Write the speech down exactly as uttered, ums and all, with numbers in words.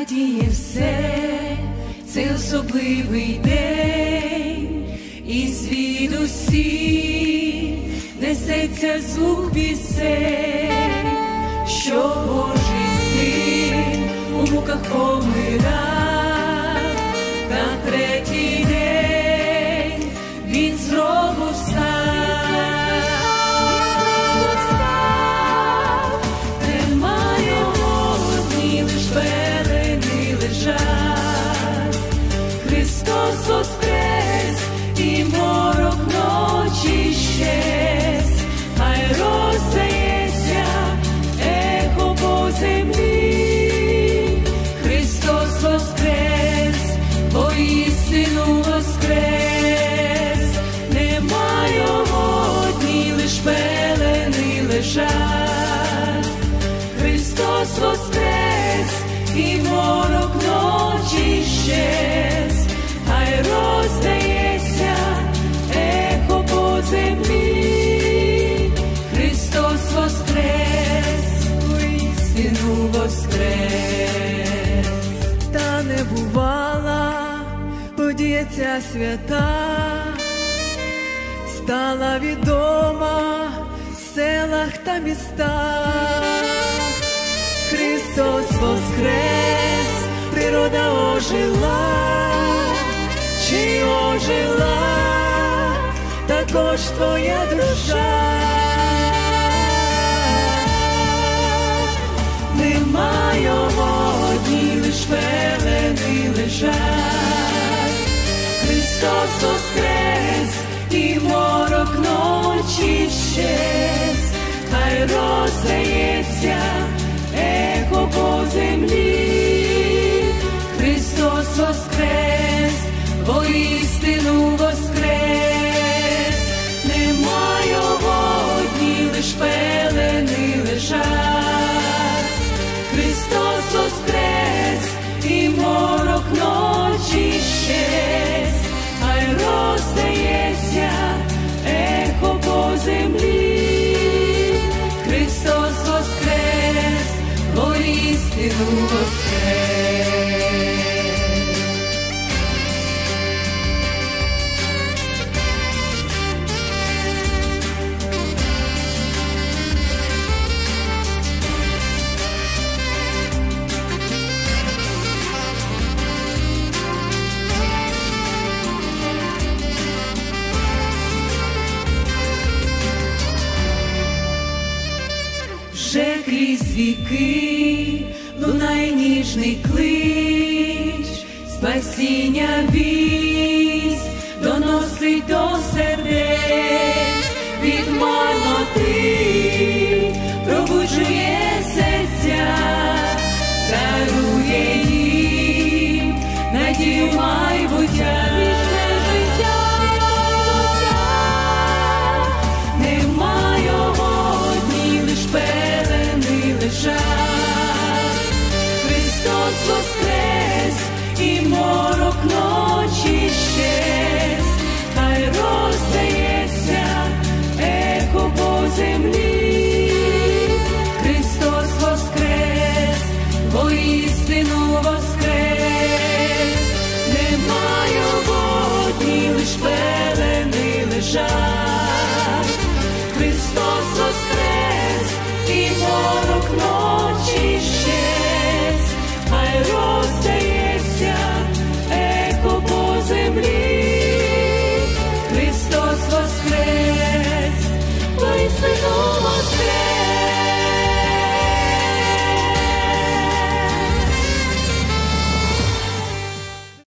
радіє все, це особливий день, і світ усі несеться звук пісень, що Божий Син у муках помирав, на третій день Він знову встав. Нема його, одні лиш пелени лежать. Христос воскрес, і морок ночі щез. Хай роздається ехо по землі. Христос воскрес, воістину воскрес. Нема його, одні лиш пелени лежать. Христос воскрес, і морок ночі щез. Хай роздається ехо по землі. Христос воскрес, воістину воскрес. Та не бувала подія ця свята, стала відома в селах та містах. Христос воскрес, природа ожила, чи ожила також твоя душа. Нема його, одні лиш пелени лежать. Христос воскрес, і морок ночі щез. Хай роздається ехо по землі. Христос воскрес, воістину воскрес. Нема його, одні лиш пелени лежать. Христос воскрес, і морок ночі щез. Хай роздається ехо по землі. Христос воскрес, воістину воскрес. Вже крізь віки лунає ніжний клич, спасіння вість доносить до сердець, від марноти пробуджує серця, дарує їм надію майбуття. Христос воскрес, і морок ночі щез. Хай роздається ехо по землі. Христос воскрес, воістину воскрес. Нема його, одні лиш пелени лежать. Христос воскрес, і морок ночі щез. Хай роздається ехо по землі. Христос воскрес, воістину